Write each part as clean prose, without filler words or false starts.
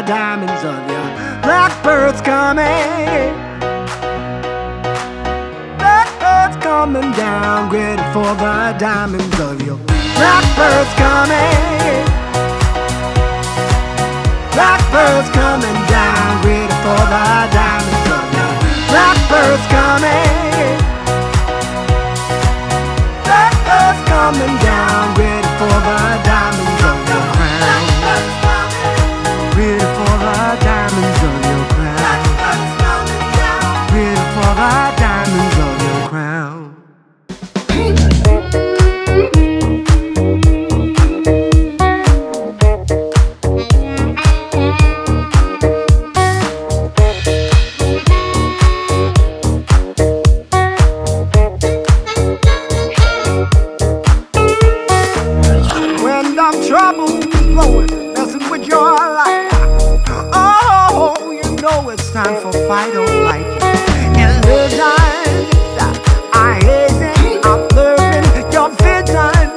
diamonds of your blackbirds coming. Blackbirds coming down, ready for the diamonds of your blackbirds coming. Blackbirds coming down, ready for the diamonds of your blackbirds coming. Blackbirds coming down, ready for the diamonds of your crown. Ready for the diamonds of your crown. Ready for the diamonds of your crown. Trouble blowing, messing with your life. Oh, you know it's time for fight or flight. In the night, I hasten, I'm loving your vision.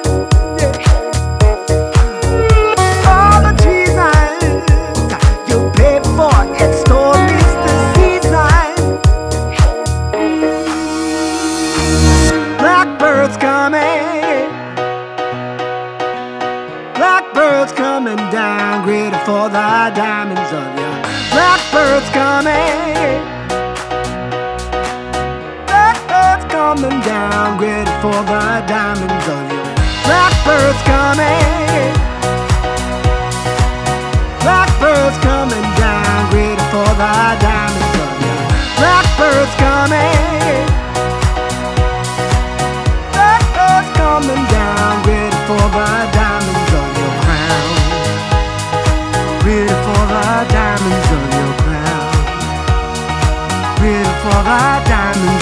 All the treason you paid for, it stories the season. Blackbirds coming. Blackbirds coming down, ready for the diamonds of your blackbirds coming. Blackbirds coming down, ready for the diamonds of your blackbirds coming. Blackbirds coming down, ready for the diamonds of your blackbirds coming. Blackbirds coming down, ready for the diamonds of your crown. Ready for the diamonds of your crown. Ready for the diamonds